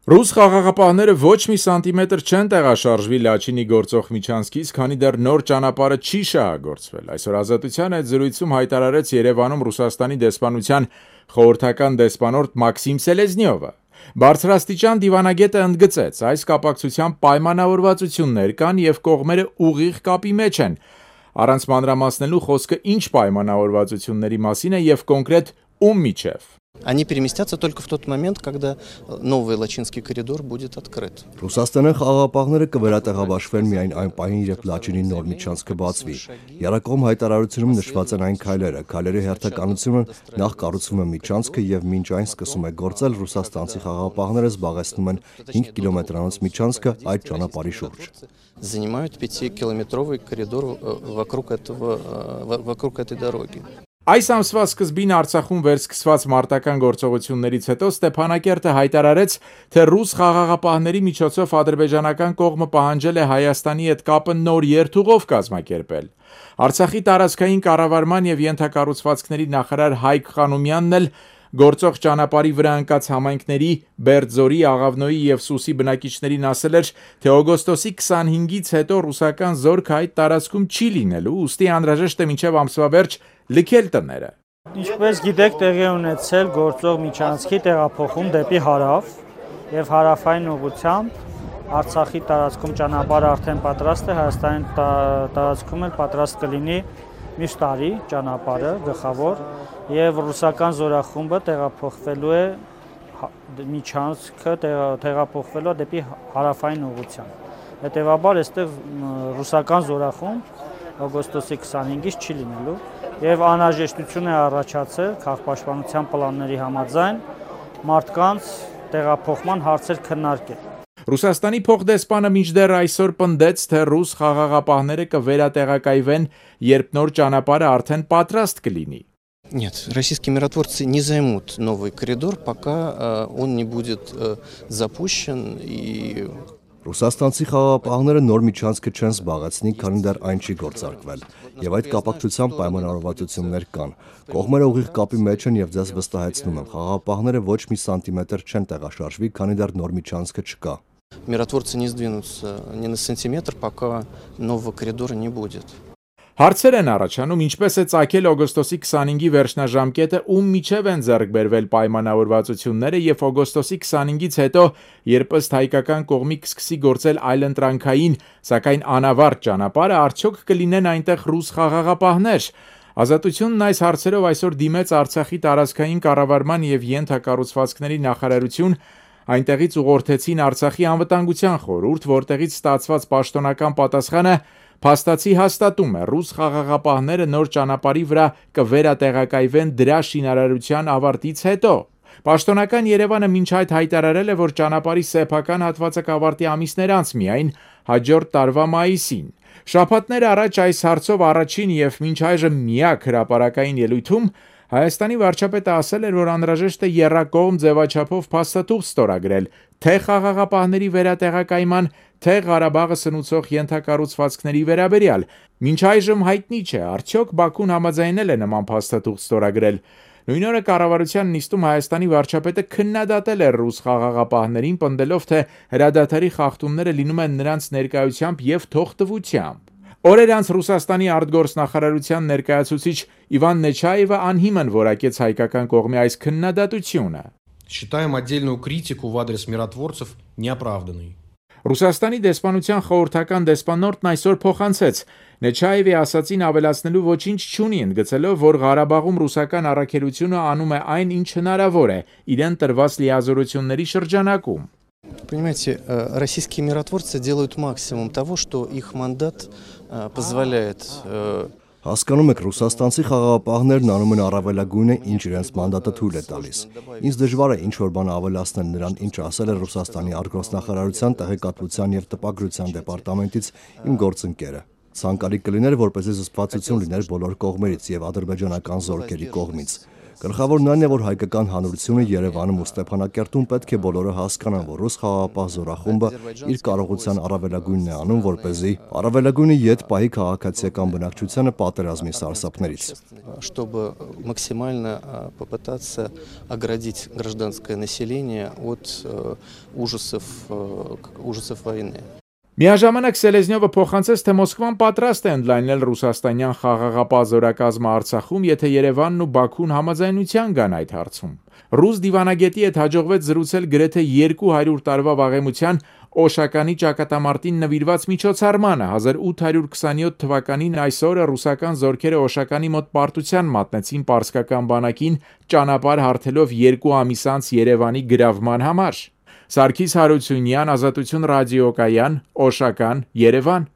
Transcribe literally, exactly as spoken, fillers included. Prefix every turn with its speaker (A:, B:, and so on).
A: Ռուս խաղաղապահները ոչ մի սանտիմետր չեն տեղաշարժվի Լաչինի գործող Միչանսկից, քանի դեռ նոր ճանապարհը չի շահագործվել։ Այսօր Ազատության այդ զրույցում հայտարարեց Երևանում Ռուսաստանի դեսպանության խորհրդական դեսպանորդ Մաքսիմ Սելեզնյովը։ Բարձրաստիճան դիվանագետը ընդգծեց, այս կապակցությամբ պայմանավորվածություններ կան եւ կողմերը ուղիղ կապի մեջ են։ Առանց մանրամասնելու խոսքը ինչ պայմանավորվածությունների մասին է եւ կոնկրետ ում միջև։
B: Они переместятся только в тот момент, когда новый Лачинский коридор будет открыт.
C: Ռուսաստանի խաղաղապահները կվերատեղաբաշխվեն միայն այն պահին, երբ Լաչինի նոր միջանցքը բացվի։ Եռակողմ հայտարարությունում նշված են այն քայլերը։ Քայլերի հերթականությունը նախ կառուցվում է միջանցքը եւ մինչ այն սկսում է գործել, ռուսաստանցի խաղաղապահները զբաղեցնում են հինգ կիլոմետրանոց միջանցքը այդ ճանապարհի շուրջ։
B: Занимают пятикилометровый коридор вокруг этого вокруг этой дороги.
A: Այս ամսվա սկզբին Արցախում վերսկսված մարտական գործողություններից հետո Ստեփանակերտը հայտարարեց, թե ռուս խաղաղապահների միջոցով ադրբեջանական կողմը պահանջել է Հայաստանի հետ կապը նոր երթուղով կազմակերպել։ Արցախի տարածքային կառավարման եւ ենթակառուցվածքների նախարար Հայկ Խանոմյանն էլ գործող ճանապարհի վրա ընկած համայնքների Բերձորի, Աղավնոյի եւ Սուսի բնակիչներին ասել էր, թե օգոստոսի քսանհինգից հետո ռուսական զորքը այդ տարածքում չի լինելու, ուստի անհրաժեշտ է մինչեւ ամսվա վերջ լքել տները։
D: Ինչպես գիտեք, տեղի ունեցել գործող միջանցքի տեղափոխում դեպի հարավ եւ հարավային ուղղությամբ Արցախի տարածքում ճանապարհը արդեն պատրաստ է, Հայաստանի տարածքում էլ պատրաստ կլինի մյուս տարի ճանապարհը գլխավոր եւ ռուսական զորախումբը տեղափոխվելու է միջանցքը տեղափոխվելու դեպի հարավային ուղղությամբ։ Հետևաբար այստեղ ռուսական զորախումբ օգոստոսի քսանհինգից չի լինելու եւ անհրաժեշտություն է առաջացել քաղաքապաշտպանության պլանների համաձայն մարդկանց տեղափոխման հարցեր քննարկել։
A: Ռուսաստանի փոխդեսպանը մինչդեռ այսօր պնդեց, թե ռուս խաղաղապահները կվերատեղակայվեն, երբ նոր ճանապարհը արդեն պատրաստ կլինի։
B: Нет, российские миротворцы не займут новый коридор, пока он не будет запущен и
C: Ռուսաստանցի խաղաղապահները նոր միջանցքը չեն զբաղեցնի, քանի դեռ այն չի գործարկվել, եւ այդ կապակցությամբ պայմանավորվածություններ կան։ Կողմերը ուղիղ կապի մեջ են եւ ձեզ վստահեցնում եմ, խաղաղապահները ոչ մի սանտիմետր չեն տեղաշարժվի, քանի դեռ նոր միջանցքը չկա։
B: Миротворцы не сдвинутся ни на сантиметр, пока нового коридора не будет.
A: Հարցեր են առաջանում, ինչպես է ծագել օգոստոսի քսանհինգի վերջնաժամկետը, ում միջև են ձեռք բերվել պայմանավորվածությունները եւ օգոստոսի քսանհինգից հետո, երբ ըստ հայկական կողմի կսկսի գործել այլընտրանքային, սակայն անավարտ ճանապարհը, արդյոք կլինեն այնտեղ ռուս խաղաղապահներ։ Ազատությունն այս հարցերով այսօր դիմեց Արցախի տարածքային կառավարման եւ ենթակառուցվածքների նախարարություն, այնտեղից ուղղորդեցին Արցախի անվտանգության խորհուրդ, որտեղից ստացված պաշտոնական պատասխանը փաստացի հաստատում է, ռուս խաղաղապահները նոր ճանապարհի վրա կվերատեղակայվեն դրա շինարարության ավարտից հետո։ Պաշտոնական Երևանը մինչ այդ հայտարարել է, որ ճանապարհի սեփական հատվածը կավարտի ամիսներ անց միայն հաջորդ տարվա մայիսին։ Շաբաթներ առաջ այս հարցով առաջին եւ մինչ այժմ միակ հրապարակային ելույթում Հայաստանի վարչապետը ասել էր, որ անհրաժեշտ է եռակողմ ձևաչափով փաստաթուղթ ստորագրել թե խաղաղապահների վերատեղակայման, թե Ղարաբաղը սնուցող ենթակառուցվածքների վերաբերյալ։ Մինչ այժմ հայտնի չէ, արդյոք Բաքուն համաձայնել է նման փաստաթուղթ ստորագրել։ Նույն օրը կառավարության նիստում Հայաստանի վարչապետը քննադատել էր ռուս խաղաղապահներին, պնդելով, թե հրադադարի խախտումները լինում են նրանց ներկայությամբ եւ թողտվությամբ։ Օրեր անց Ռուսաստանի արտգործնախարարության ներկայացուցիչ Իվան Նեչաևը անհիմն որակեց հայկական կողմի այս քննադատությունը։
E: Считаем отдельную критику в адрес миротворцев неоправданной.
A: Ռուսաստանի դեսպանության խորհրդական դեսպանորդն այսօր փոխանցեց Նեչաևի ասացին ավելացնելու ոչինչ չունի, ընդգծելով, որ Ղարաբաղում ռուսական առաքելությունը անում է այն, ինչ հնարավոր է իրեն տրված լիազորությունների շրջանակում։
B: Понимаете, российские миротворцы делают максимум того, что их мандат позволяет.
C: Հասկանում եք, ռուսաստանցի խաղաղապահներն անում են առավելագույնը, ինչ իրենց մանդատը թույլ է տալիս։ Ինձ դժվար է ինչ-որ բան ավելացնել նրան, ինչ ասել է Ռուսաստանի արտգործնախարարության տեղեկատվության եւ տպագրության դեպարտամենտից իմ գործընկերը։ Ցանկալի կլիներ, որպեսզի զսպվածություն լիներ բոլոր կողմերից եւ ադրբեջանական զորքերի կողմից։ Գլխավորն այն է, որ հայկական հանրությունը Երևանում ու Ստեփանակերտում պետք է բոլորը հասկանան, որ ռուս խաղաղապահ զորախումբը իր կարողության առավելագույնն է անում, որպեսզի առավելագույնի յետ պահի քաղաքացիական բնակչությանը պատերազմի սարսափներից։
B: Чтобы максимально попытаться оградить гражданское население от ужасов, ужасов войны.
A: Միաժամանակ Սելեզնյովը փոխանցեց, թե Մոսկվան պատրաստ է ընդլայնել ռուսաստանյան խաղաղապահ զորակազմը Արցախում, եթե Երևանն ու Բաքուն համաձայնության գան այդ հարցում։ Ռուս դիվանագետի հետ հաջողվեց զրուցել գրեթե երկու հարյուր տարվա վաղեմության Օշականի ճակատամարտին նվիրված միջոցառմանը հազար ութ հարյուր քսանյոթ թվականին այս օրը ռուսական զորքերը Օշականի մոտ պարտության մատնեցին պարսկական բանակին ճանապարհ հարթելով երկու ամիս անց Երևանի գրավման համար։ Սարգիս Հարությունյան, Ազատություն ռադիոկայան, Օշական, Երևան։